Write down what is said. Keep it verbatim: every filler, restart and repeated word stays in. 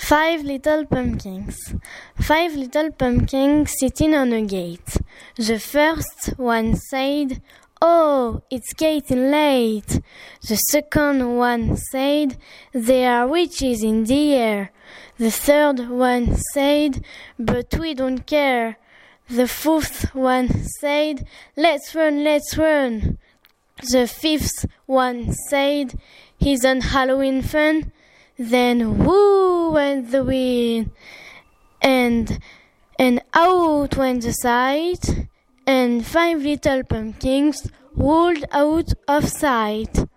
Five little pumpkins. Five little pumpkins sitting on a gate. The first one said, "Oh, it's getting late." The second one said, "There are witches in the air." The third one said, "But we don't care." The fourth one said, "Let's run, let's run." The fifth one said, "Isn't Halloween fun?" Then whoo went the wind, and and out went the sight, and five little pumpkins rolled out of sight.